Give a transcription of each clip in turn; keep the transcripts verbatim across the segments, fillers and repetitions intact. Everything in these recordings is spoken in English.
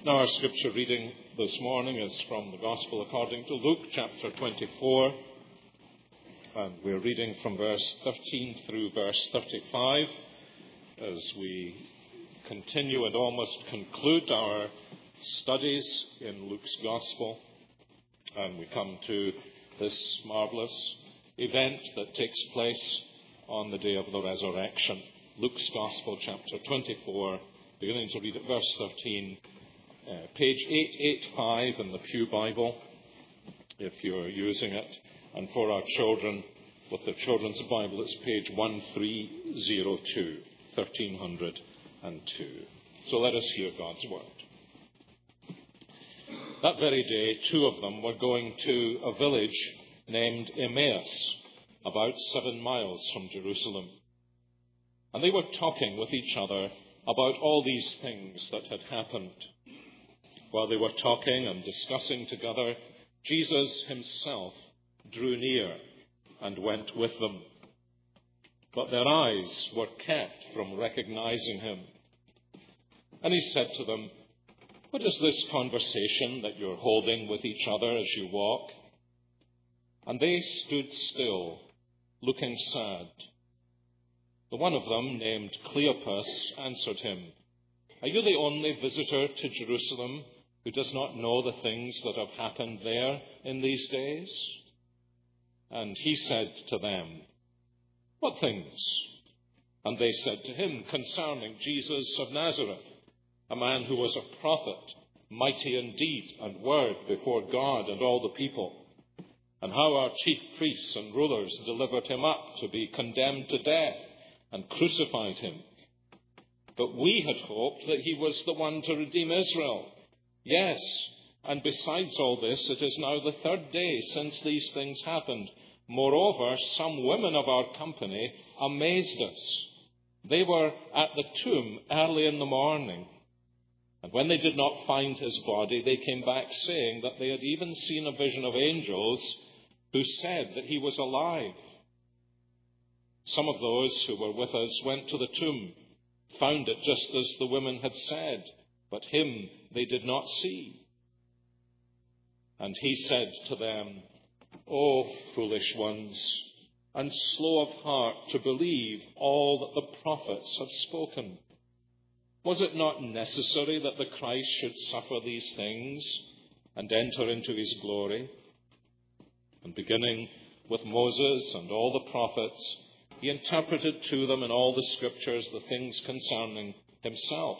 Now our scripture reading this morning is from the Gospel according to Luke chapter twenty-four, and we're reading from verse thirteen through verse thirty-five as we continue and almost conclude our studies in Luke's Gospel, and we come to this marvellous event that takes place on the day of the resurrection. Luke's Gospel chapter twenty-four, beginning to read at verse thirteen. Uh, page eight eighty-five in the Pew Bible, if you're using it. And for our children, with the Children's Bible, it's page thirteen oh two, thirteen oh two. So let us hear God's word. That very day, two of them were going to a village named Emmaus, about seven miles from Jerusalem. And they were talking with each other about all these things that had happened. While they were talking and discussing together, Jesus himself drew near and went with them. But their eyes were kept from recognizing him. And he said to them, "What is this conversation that you're holding with each other as you walk?" And they stood still, looking sad. The one of them, named Cleopas, answered him, "Are you the only visitor to Jerusalem who does not know the things that have happened there in these days?" And he said to them, "What things?" And they said to him, "Concerning Jesus of Nazareth, a man who was a prophet, mighty in deed and word before God and all the people, and how our chief priests and rulers delivered him up to be condemned to death and crucified him. But we had hoped that he was the one to redeem Israel. Yes, and besides all this, it is now the third day since these things happened. Moreover, some women of our company amazed us. They were at the tomb early in the morning, and when they did not find his body, they came back saying that they had even seen a vision of angels who said that he was alive. Some of those who were with us went to the tomb, found it just as the women had said, but him they did not see." And he said to them, "O foolish ones, and slow of heart to believe all that the prophets have spoken. Was it not necessary that the Christ should suffer these things and enter into his glory?" And beginning with Moses and all the prophets, he interpreted to them in all the scriptures the things concerning himself.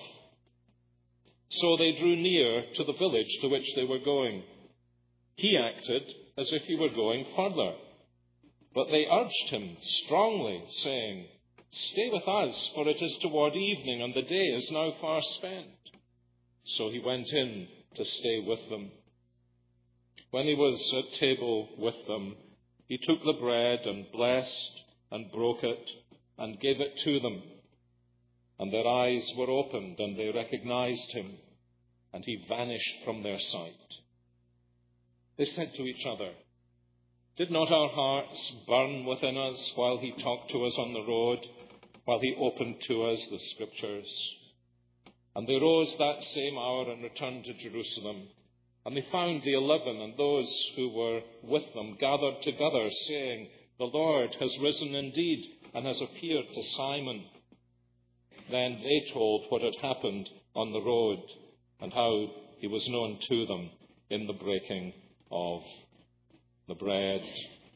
So they drew near to the village to which they were going. He acted as if he were going further, but they urged him strongly, saying, "Stay with us, for it is toward evening, and the day is now far spent." So he went in to stay with them. When he was at table with them, he took the bread and blessed and broke it and gave it to them. And their eyes were opened, and they recognized him, and he vanished from their sight. They said to each other, "Did not our hearts burn within us while he talked to us on the road, while he opened to us the scriptures?" And they rose that same hour and returned to Jerusalem. And they found the eleven and those who were with them gathered together, saying, "The Lord has risen indeed and has appeared to Simon." Then they told what had happened on the road and how he was known to them in the breaking of the bread.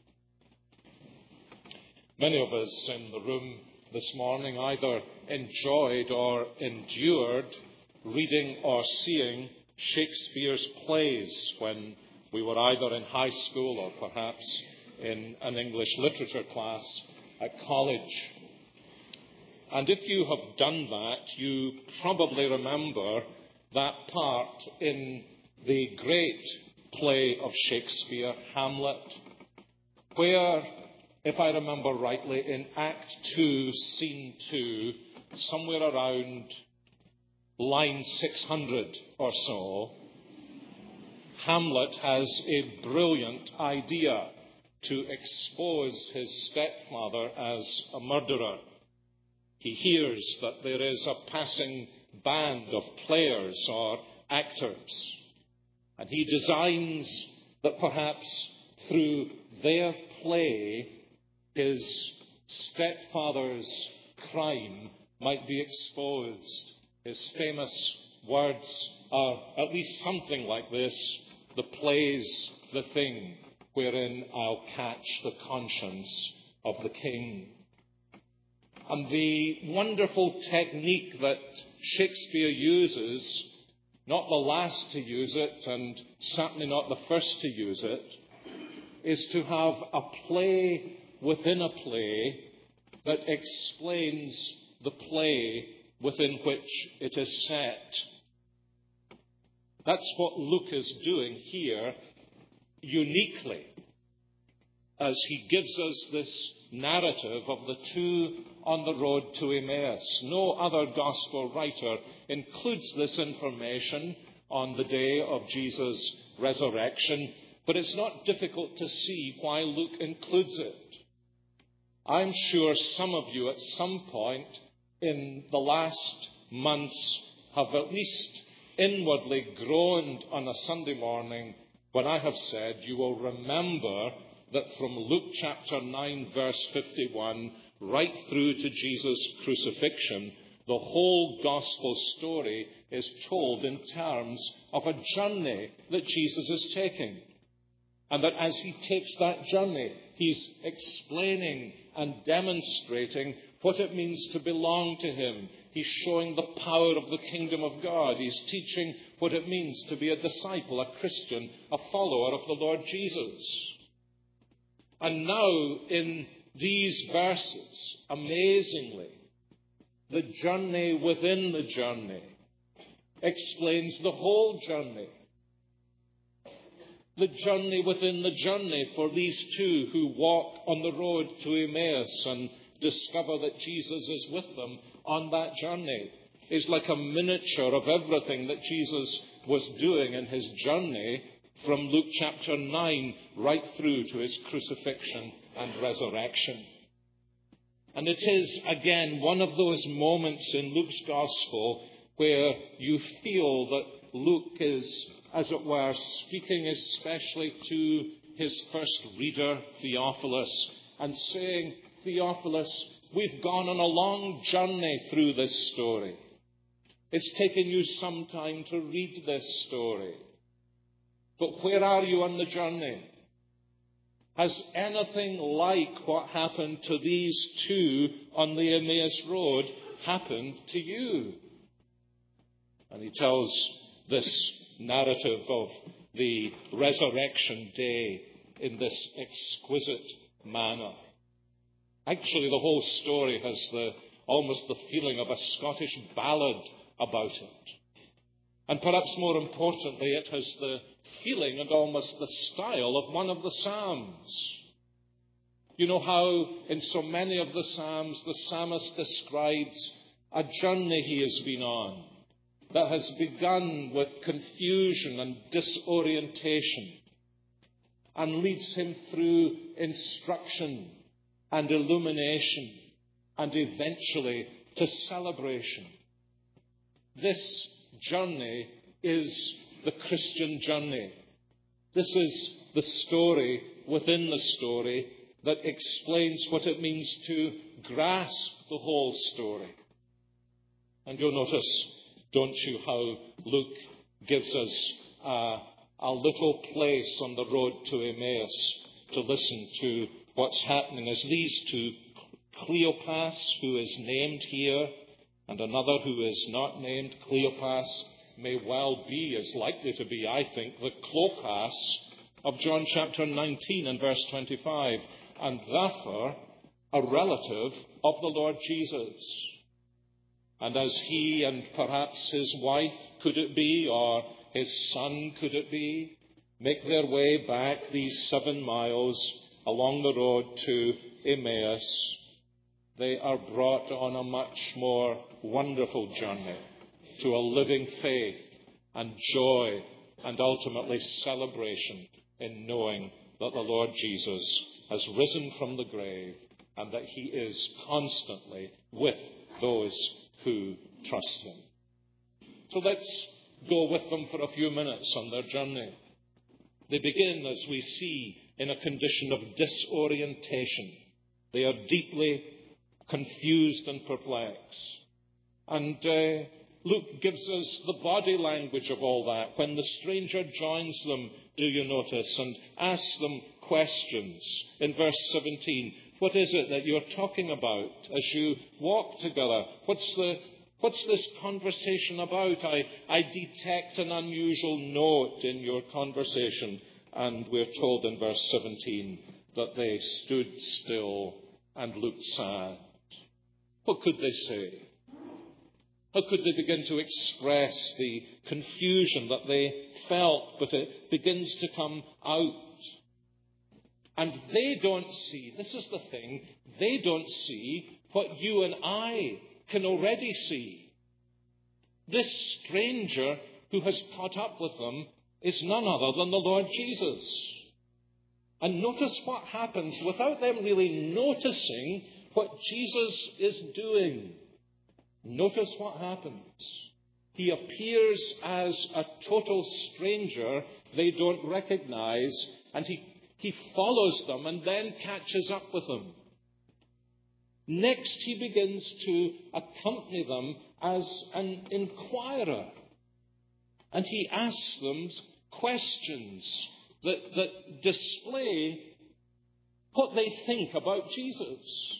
Many of us in the room this morning either enjoyed or endured reading or seeing Shakespeare's plays when we were either in high school or perhaps in an English literature class at college. And if you have done that, you probably remember that part in the great play of Shakespeare, Hamlet, where, if I remember rightly, in Act two, Scene two, somewhere around line six hundred or so, Hamlet has a brilliant idea to expose his stepfather as a murderer. He hears that there is a passing band of players or actors. And he designs that perhaps through their play, his stepfather's crime might be exposed. His famous words are at least something like this: the play's the thing wherein I'll catch the conscience of the king. And the wonderful technique that Shakespeare uses, not the last to use it, and certainly not the first to use it, is to have a play within a play that explains the play within which it is set. That's what Luke is doing here uniquely, as he gives us this narrative of the two on the road to Emmaus. No other gospel writer includes this information on the day of Jesus' resurrection, but it's not difficult to see why Luke includes it. I'm sure some of you at some point in the last months have at least inwardly groaned on a Sunday morning when I have said, you will remember that from Luke chapter nine, verse fifty-one, right through to Jesus' crucifixion, the whole gospel story is told in terms of a journey that Jesus is taking. And that as he takes that journey, he's explaining and demonstrating what it means to belong to him. He's showing the power of the kingdom of God. He's teaching what it means to be a disciple, a Christian, a follower of the Lord Jesus. And now, in these verses, amazingly, the journey within the journey explains the whole journey. The journey within the journey for these two who walk on the road to Emmaus and discover that Jesus is with them on that journey is like a miniature of everything that Jesus was doing in his journey from Luke chapter nine right through to his crucifixion and resurrection. And it is, again, one of those moments in Luke's gospel where you feel that Luke is, as it were, speaking especially to his first reader, Theophilus, and saying, Theophilus, we've gone on a long journey through this story. It's taken you some time to read this story. But where are you on the journey? Has anything like what happened to these two on the Emmaus Road happened to you? And he tells this narrative of the resurrection day in this exquisite manner. Actually, the whole story has the, almost the feeling of a Scottish ballad about it. And perhaps more importantly, it has the feeling and almost the style of one of the Psalms. You know how in so many of the Psalms the psalmist describes a journey he has been on that has begun with confusion and disorientation and leads him through instruction and illumination and eventually to celebration. This journey is the Christian journey. This is the story within the story that explains what it means to grasp the whole story. And you'll notice, don't you, how Luke gives us uh, a little place on the road to Emmaus to listen to what's happening as these two, Cleopas, who is named here, and another who is not named, Cleopas, may well be, is likely to be, I think, the Clopas of John chapter nineteen and verse twenty-five, and therefore a relative of the Lord Jesus. And as he and perhaps his wife, could it be, or his son, could it be, make their way back these seven miles along the road to Emmaus, they are brought on a much more wonderful journey to a living faith and joy and ultimately celebration in knowing that the Lord Jesus has risen from the grave and that he is constantly with those who trust him. So let's go with them for a few minutes on their journey. They begin, as we see, in a condition of disorientation. They are deeply confused and perplexed. And uh, Luke gives us the body language of all that. When the stranger joins them, do you notice, and asks them questions. In verse seventeen, what is it that you're talking about as you walk together? What's the What's this conversation about? I, I detect an unusual note in your conversation. And we're told in verse seventeen that they stood still and looked sad. What could they say? How could they begin to express the confusion that they felt? But it begins to come out. And they don't see, this is the thing, they don't see what you and I can already see. This stranger who has caught up with them is none other than the Lord Jesus. And notice what happens without them really noticing what Jesus is doing. Notice what happens. He appears as a total stranger they don't recognize, and he, he follows them and then catches up with them. Next, he begins to accompany them as an inquirer. And he asks them questions that, that display what they think about Jesus.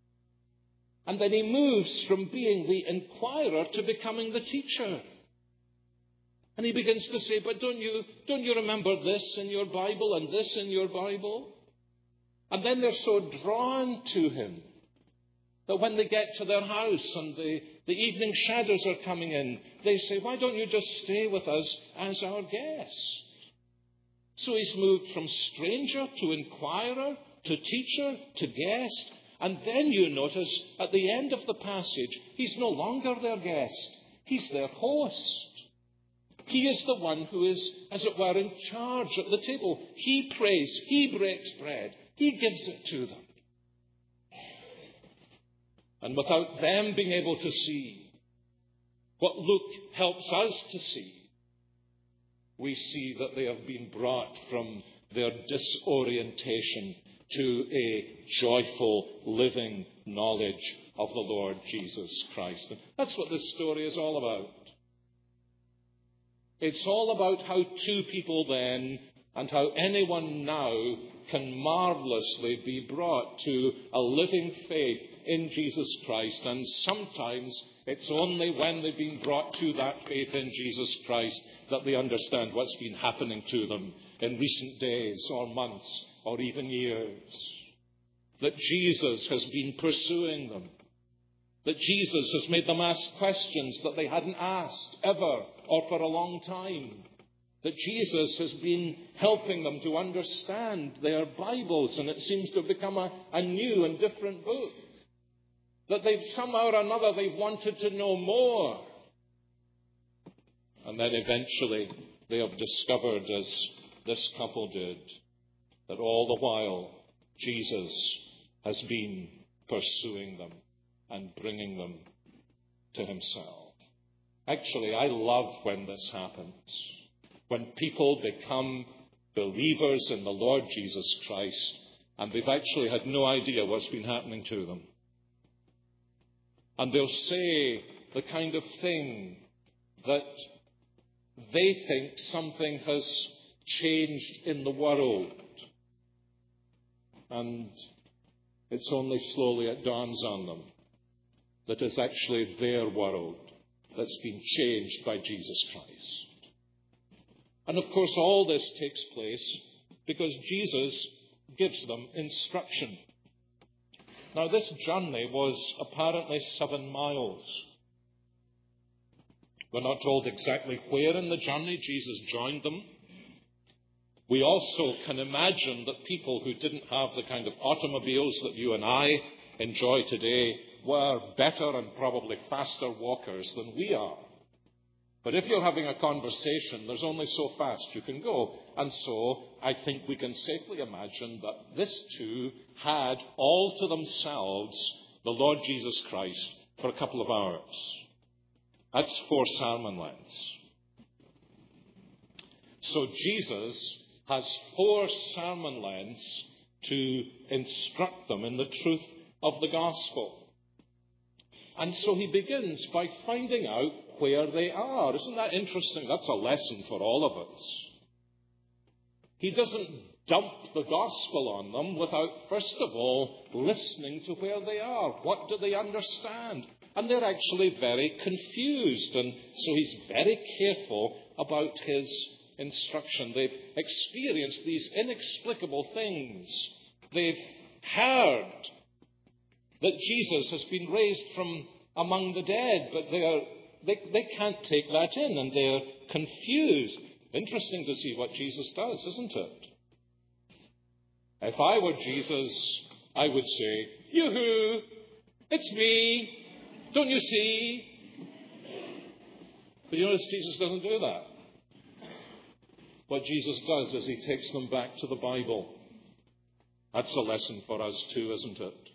And then he moves from being the inquirer to becoming the teacher. And he begins to say, but don't you, don't you remember this in your Bible and this in your Bible? And then they're so drawn to him that when they get to their house and the, the evening shadows are coming in, they say, why don't you just stay with us as our guest? So he's moved from stranger to inquirer to teacher to guest. And then you notice at the end of the passage, he's no longer their guest. He's their host. He is the one who is, as it were, in charge at the table. He prays. He breaks bread. He gives it to them. And without them being able to see what Luke helps us to see, we see that they have been brought from their disorientation to a joyful, living knowledge of the Lord Jesus Christ. And that's what this story is all about. It's all about how two people then, and how anyone now, can marvelously be brought to a living faith in Jesus Christ. And sometimes it's only when they've been brought to that faith in Jesus Christ that they understand what's been happening to them in recent days or months or even years. That Jesus has been pursuing them. That Jesus has made them ask questions that they hadn't asked ever or for a long time. That Jesus has been helping them to understand their Bibles, and it seems to have become a, a new and different book. That they've somehow or another they've wanted to know more. And then eventually they have discovered, as this couple did, that all the while Jesus has been pursuing them and bringing them to himself. Actually, I love when this happens. When people become believers in the Lord Jesus Christ and they've actually had no idea what's been happening to them. And they'll say the kind of thing that they think something has changed in the world. And it's only slowly it dawns on them that it's actually their world that's been changed by Jesus Christ. And of course, all this takes place because Jesus gives them instruction. Now, this journey was apparently seven miles. We're not told exactly where in the journey Jesus joined them. We also can imagine that people who didn't have the kind of automobiles that you and I enjoy today were better and probably faster walkers than we are. But if you're having a conversation, there's only so fast you can go. And so I think we can safely imagine that this too had all to themselves the Lord Jesus Christ for a couple of hours. That's four sermon lengths. So Jesus has four sermon lengths to instruct them in the truth of the gospel. And so he begins by finding out where they are. Isn't that interesting? That's a lesson for all of us. He doesn't dump the gospel on them without, first of all, listening to where they are. What do they understand? And they're actually very confused. And so he's very careful about his instruction. They've experienced these inexplicable things. They've heard that Jesus has been raised from among the dead, but they are they, they can't take that in, and they're confused. Interesting to see what Jesus does, isn't it? If I were Jesus, I would say, "Yoo-hoo, it's me. Don't you see?" But you notice Jesus doesn't do that. What Jesus does is he takes them back to the Bible. That's a lesson for us too, isn't it?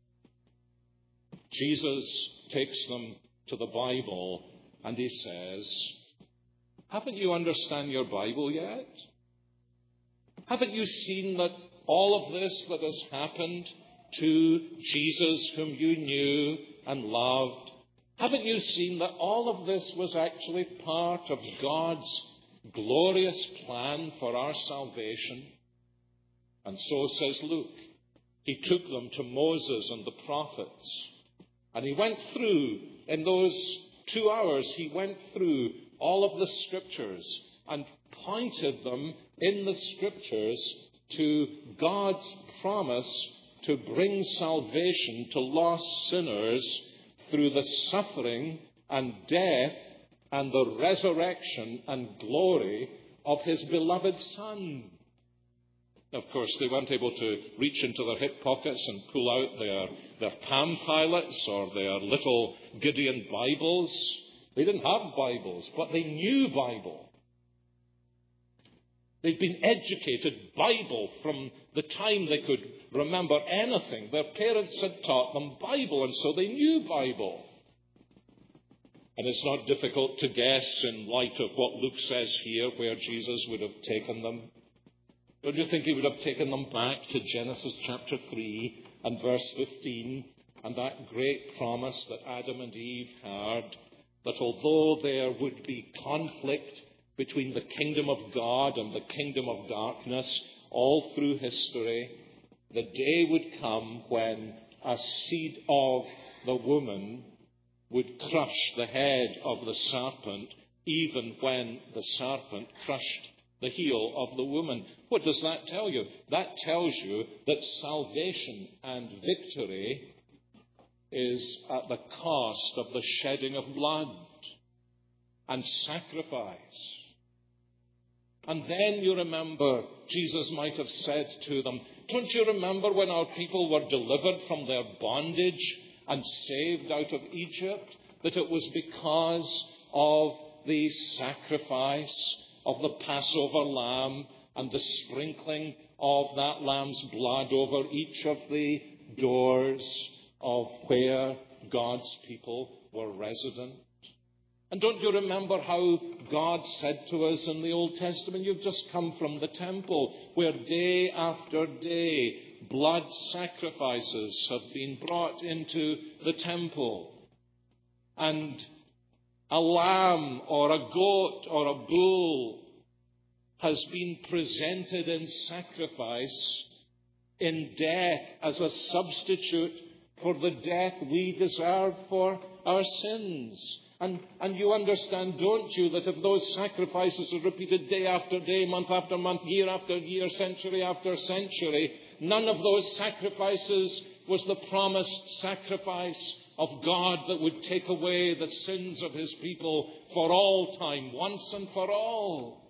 Jesus takes them to the Bible and he says, "Haven't you understand your Bible yet? Haven't you seen that all of this that has happened to Jesus, whom you knew and loved, haven't you seen that all of this was actually part of God's glorious plan for our salvation?" And so says Luke. He took them to Moses and the prophets. And he went through, in those two hours, he went through all of the scriptures and pointed them in the scriptures to God's promise to bring salvation to lost sinners through the suffering and death and the resurrection and glory of his beloved Son. Of course, they weren't able to reach into their hip pockets and pull out their, their Palm Pilots or their little Gideon Bibles. They didn't have Bibles, but they knew Bible. They'd been educated Bible from the time they could remember anything. Their parents had taught them Bible, and so they knew Bible. And it's not difficult to guess, in light of what Luke says here, where Jesus would have taken them. Don't you think he would have taken them back to Genesis chapter three and verse fifteen, and that great promise that Adam and Eve had, that although there would be conflict between the kingdom of God and the kingdom of darkness all through history, the day would come when a seed of the woman would crush the head of the serpent, even when the serpent crushed the heel of the woman. What does that tell you? That tells you that salvation and victory is at the cost of the shedding of blood and sacrifice. And then you remember, Jesus might have said to them, "Don't you remember when our people were delivered from their bondage and saved out of Egypt, that it was because of the sacrifice of the Passover lamb and the sprinkling of that lamb's blood over each of the doors of where God's people were resident?" And don't you remember how God said to us in the Old Testament, "You've just come from the temple, where day after day blood sacrifices have been brought into the temple. And a lamb or a goat or a bull has been presented in sacrifice in death as a substitute for the death we deserve for our sins." And, and you understand, don't you, that if those sacrifices are repeated day after day, month after month, year after year, century after century, none of those sacrifices was the promised sacrifice of God that would take away the sins of his people for all time, once and for all.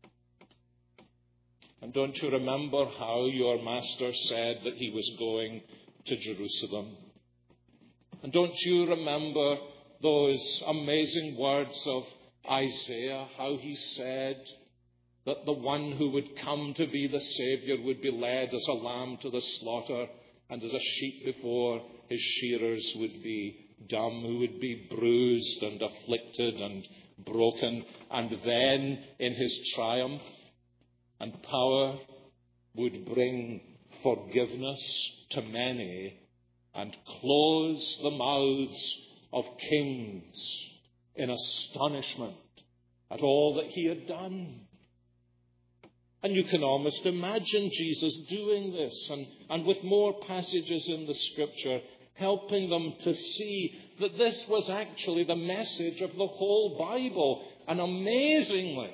And don't you remember how your master said that he was going to Jerusalem? And don't you remember those amazing words of Isaiah, how he said that the one who would come to be the Savior would be led as a lamb to the slaughter, and as a sheep before his shearers would be dumb, who would be bruised and afflicted and broken, and then in his triumph and power would bring forgiveness to many and close the mouths of kings in astonishment at all that he had done. And you can almost imagine Jesus doing this, and, and with more passages in the Scripture, helping them to see that this was actually the message of the whole Bible. And amazingly,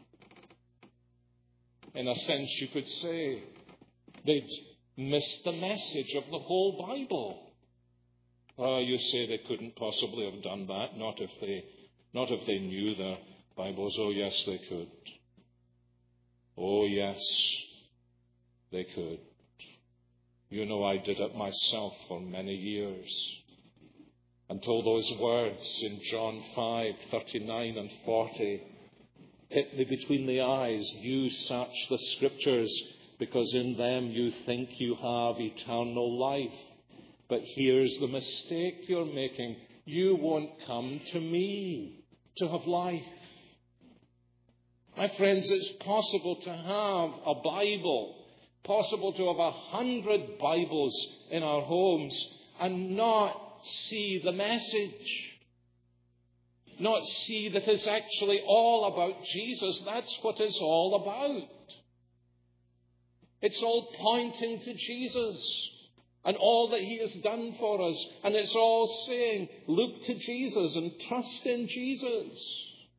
in a sense you could say, they'd missed the message of the whole Bible. Oh, you say they couldn't possibly have done that, not if they, not if they knew their Bibles. Oh, yes, they could. Oh, yes, they could. You know, I did it myself for many years. Until those words in John five, thirty-nine and forty hit me between the eyes. You search the Scriptures because in them you think you have eternal life. But here's the mistake you're making. You won't come to me to have life. My friends, it's possible to have a Bible, possible to have a hundred Bibles in our homes and not see the message, not see that it's actually all about Jesus. That's what it's all about. It's all pointing to Jesus and all that he has done for us. And it's all saying, look to Jesus and trust in Jesus.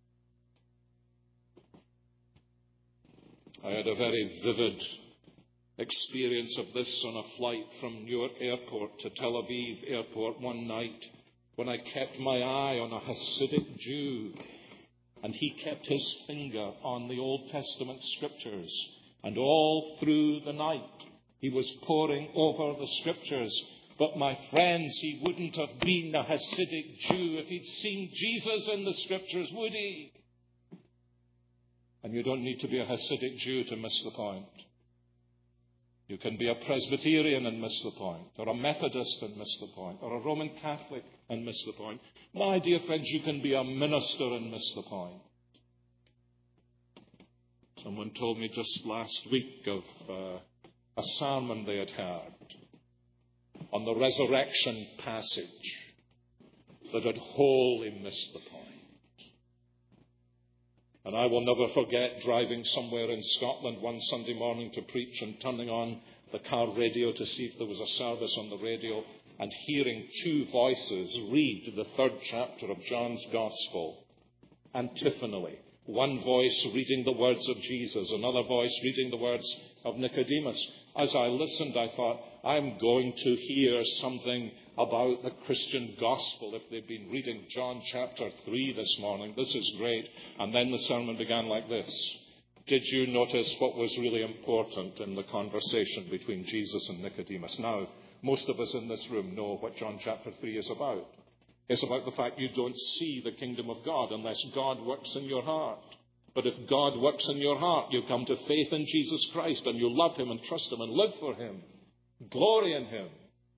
I had a very vivid experience of this on a flight from Newark Airport to Tel Aviv Airport one night when I kept my eye on a Hasidic Jew, and he kept his finger on the Old Testament Scriptures, and all through the night he was poring over the Scriptures. But my friends, he wouldn't have been a Hasidic Jew if he'd seen Jesus in the Scriptures, would he? And you don't need to be a Hasidic Jew to miss the point. You can be a Presbyterian and miss the point, or a Methodist and miss the point, or a Roman Catholic and miss the point. My dear friends, you can be a minister and miss the point. Someone told me just last week of uh, a sermon they had heard on the resurrection passage that had wholly missed the point. And I will never forget driving somewhere in Scotland one Sunday morning to preach and turning on the car radio to see if there was a service on the radio and hearing two voices read the third chapter of John's Gospel antiphonally. One voice reading the words of Jesus, another voice reading the words of Nicodemus. As I listened, I thought, I'm going to hear something about the Christian gospel if they've been reading John chapter three this morning. This is great. And then the sermon began like this. Did you notice what was really important in the conversation between Jesus and Nicodemus? Now, most of us in this room know what John chapter three is about. It's about the fact you don't see the kingdom of God unless God works in your heart. But if God works in your heart, you come to faith in Jesus Christ and you love him and trust him and live for him. Glory in him.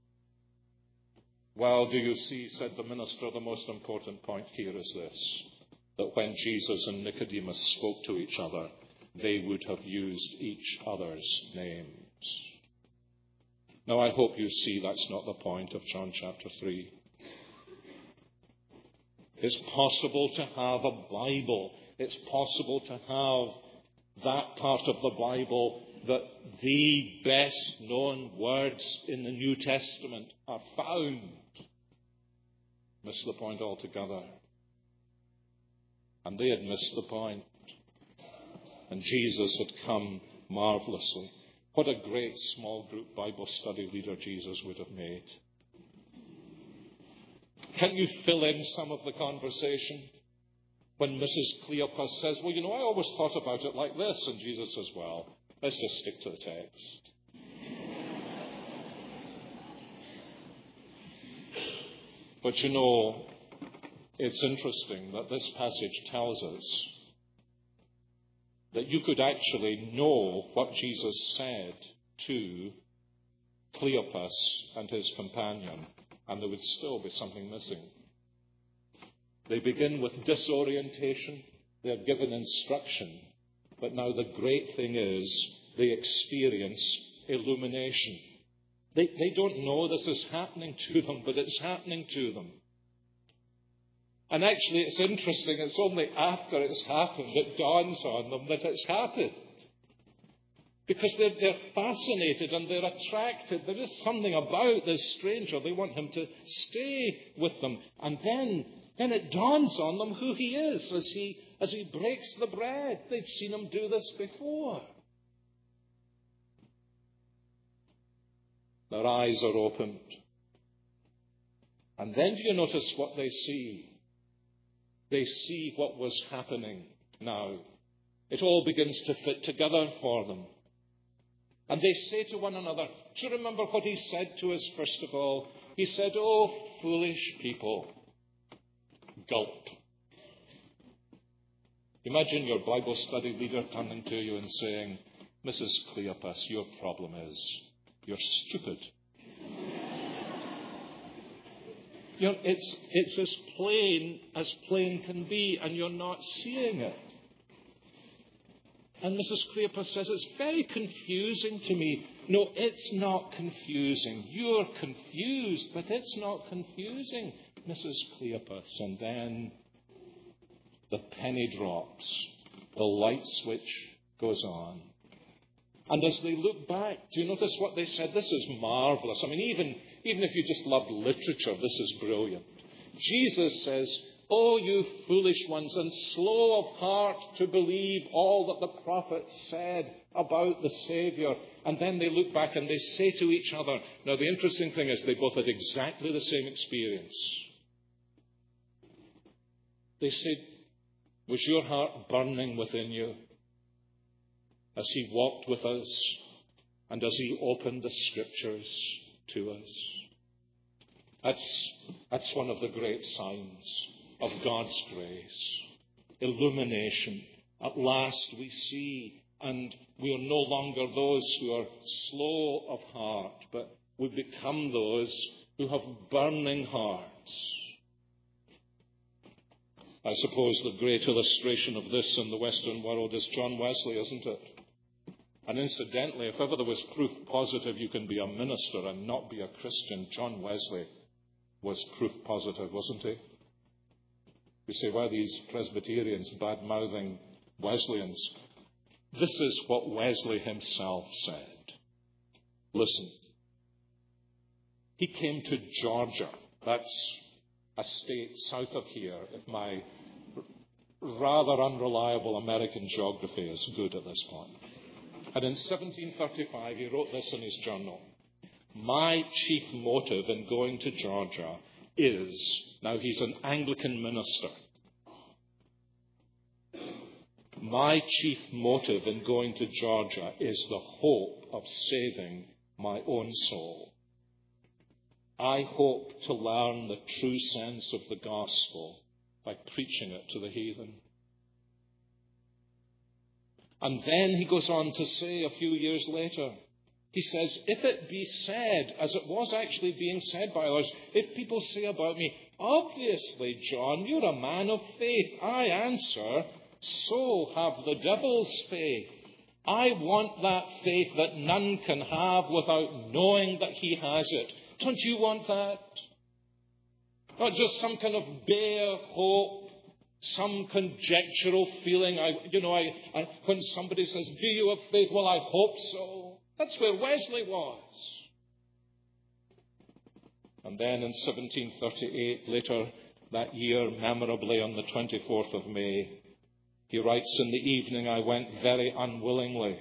Well, do you see, said the minister, the most important point here is this, that when Jesus and Nicodemus spoke to each other, they would have used each other's names. Now, I hope you see that's not the point of John chapter three. It's possible to have a Bible. It's possible to have that part of the Bible that the best known words in the New Testament are found. Miss the point altogether. And they had missed the point. And Jesus had come marvelously. What a great small group Bible study leader Jesus would have made. Can you fill in some of the conversation? When Missus Cleopas says, well, you know, I always thought about it like this. And Jesus says, well, let's just stick to the text. But you know, it's interesting that this passage tells us that you could actually know what Jesus said to Cleopas and his companion, and there would still be something missing. They begin with disorientation. They're given instruction. But now the great thing is they experience illumination. They, they don't know this is happening to them, but it's happening to them. And actually, it's interesting, it's only after it's happened it dawns on them that it's happened. Because they're, they're fascinated and they're attracted. There is something about this stranger. They want him to stay with them. And then, then it dawns on them who he is as he, as he breaks the bread. They'd seen him do this before. Their eyes are opened. And then do you notice what they see? They see what was happening now. It all begins to fit together for them. And they say to one another, do you remember what he said to us first of all? He said, oh, foolish people. Gulp. Imagine your Bible study leader turning to you and saying, Missus Cleopas, your problem is you're stupid. You know, it's, it's as plain as plain can be, and you're not seeing it. And Missus Cleopas says, it's very confusing to me. No, it's not confusing. You're confused, but it's not confusing, Missus Cleopas. And then the penny drops. The light switch goes on. And as they look back, do you notice what they said? This is marvelous. I mean, even, even if you just loved literature, this is brilliant. Jesus says, oh, you foolish ones, and slow of heart to believe all that the prophets said about the Savior. And then they look back and they say to each other, now the interesting thing is they both had exactly the same experience. They said, was your heart burning within you as he walked with us and as he opened the Scriptures to us? That's, that's one of the great signs of God's grace. Illumination. At last we see, and we are no longer those who are slow of heart, but we become those who have burning hearts. I suppose the great illustration of this in the Western world is John Wesley, isn't it? And incidentally, if ever there was proof positive you can be a minister and not be a Christian, John Wesley was proof positive, wasn't he? You say, why are these Presbyterians bad-mouthing Wesleyans? This is what Wesley himself said. Listen. He came to Georgia. That's a state south of here, if my rather unreliable American geography is good at this point. And in seventeen thirty-five, he wrote this in his journal. My chief motive in going to Georgia is, now he's an Anglican minister, my chief motive in going to Georgia is the hope of saving my own soul. I hope to learn the true sense of the gospel by preaching it to the heathen. And then he goes on to say a few years later, he says, if it be said, as it was actually being said by others, if people say about me, obviously, John, you're a man of faith, I answer, so have the devil's faith. I want that faith that none can have without knowing that he has it. Don't you want that? Not just some kind of bare hope, some conjectural feeling. I, you know, I, I, when somebody says, do you have faith? Well, I hope so. That's where Wesley was. And then in seventeen thirty-eight, later that year, memorably on the twenty-fourth of May, he writes, in the evening I went very unwillingly.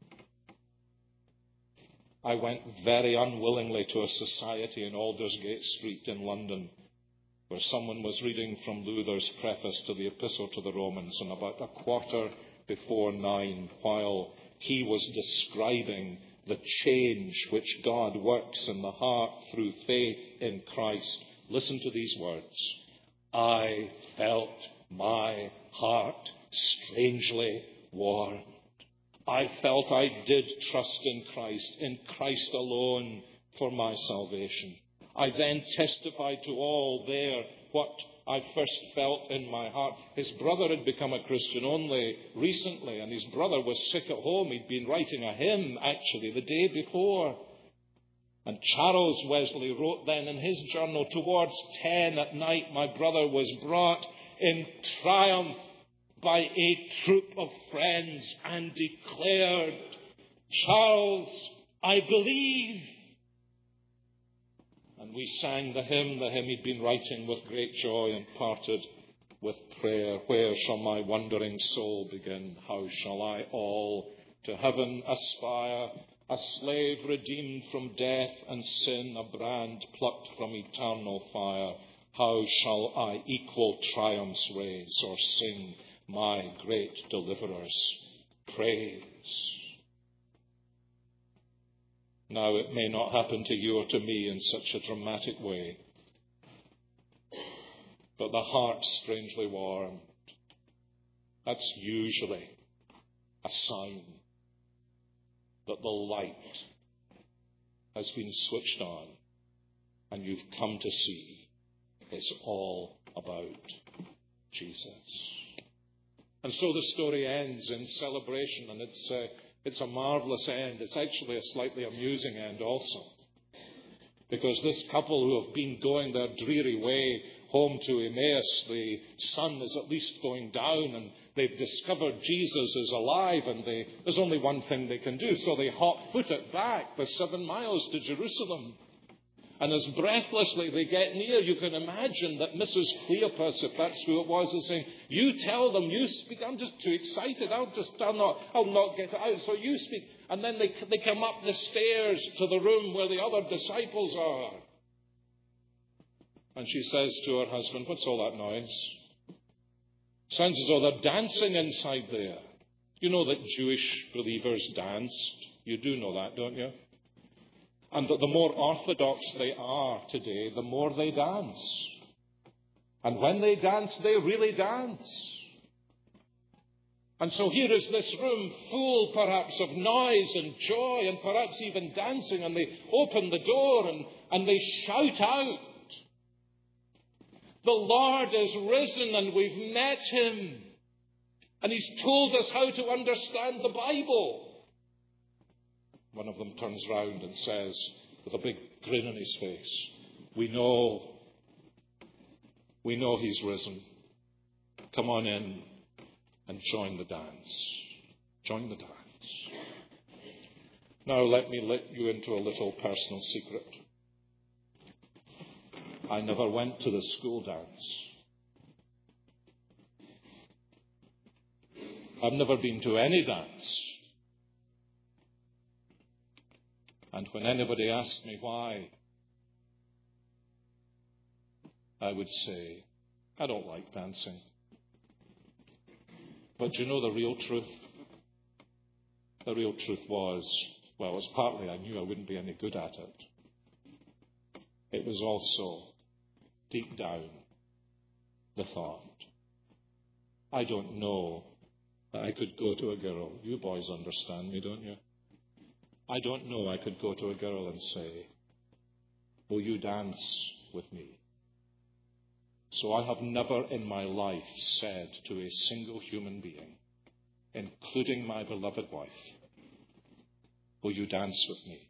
I went very unwillingly to a society in Aldersgate Street in London, where someone was reading from Luther's preface to the Epistle to the Romans, and about a quarter before nine, while he was describing the change which God works in the heart through faith in Christ, listen to these words. I felt my heart strangely warmed. I felt I did trust in Christ, in Christ alone for my salvation. I then testified to all there what I first felt in my heart. His brother had become a Christian only recently, and his brother was sick at home. He'd been writing a hymn, actually, the day before. And Charles Wesley wrote then in his journal, towards ten at night, my brother was brought in triumph by a troop of friends and declared, Charles, I believe. And we sang the hymn, the hymn he'd been writing with great joy, and parted with prayer. Where shall my wandering soul begin? How shall I all to heaven aspire? A slave redeemed from death and sin, a brand plucked from eternal fire. How shall I equal triumphs raise, or sing my great deliverer's praise? Now, it may not happen to you or to me in such a dramatic way, but the heart strangely warmed. That's usually a sign that the light has been switched on and you've come to see it's all about Jesus. And so the story ends in celebration, and it's uh, it's a marvelous end. It's actually a slightly amusing end also, because this couple who have been going their dreary way home to Emmaus, the sun is at least going down, and they've discovered Jesus is alive, and they, there's only one thing they can do, so they hot-foot it back the seven miles to Jerusalem. And as breathlessly they get near, you can imagine that Missus Cleopas, if that's who it was, is saying, you tell them, you speak. I'm just too excited. I'll just, I'll not, I'll not get it out. So you speak. And then they, they come up the stairs to the room where the other disciples are. And she says to her husband, what's all that noise? Sounds as though they're dancing inside there. You know that Jewish believers danced. You do know that, don't you? And that the more orthodox they are today, the more they dance. And when they dance, they really dance. And so here is this room full perhaps of noise and joy and perhaps even dancing, and they open the door and, and they shout out, the Lord is risen and we've met him. And he's told us how to understand the Bible. One of them turns round and says, with a big grin on his face, we know, we know he's risen. Come on in and join the dance. Join the dance. Now let me let you into a little personal secret. I never went to the school dance. I've never been to any dance. And when anybody asked me why, I would say, I don't like dancing. But you know the real truth? The real truth was, well, it was partly I knew I wouldn't be any good at it. It was also, deep down, the thought, I don't know that I could go to a girl. You boys understand me, don't you? I don't know I could go to a girl and say, will you dance with me? So I have never in my life said to a single human being, including my beloved wife, will you dance with me?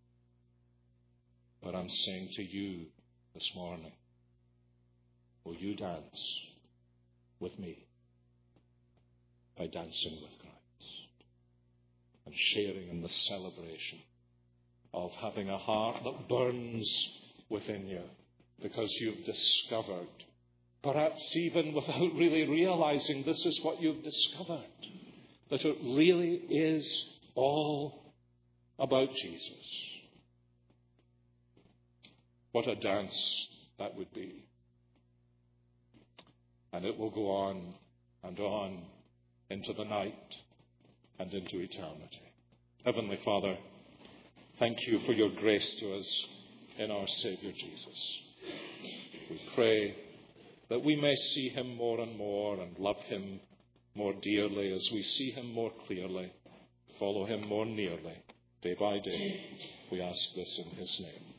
But I'm saying to you this morning, will you dance with me by dancing with Christ and sharing in the celebration of having a heart that burns within you because you've discovered, perhaps even without really realizing this is what you've discovered, that it really is all about Jesus. What a dance that would be. And it will go on and on into the night and into eternity. Heavenly Father, thank you for your grace to us in our Savior Jesus. We pray that we may see him more and more and love him more dearly as we see him more clearly, follow him more nearly, day by day. We ask this in his name.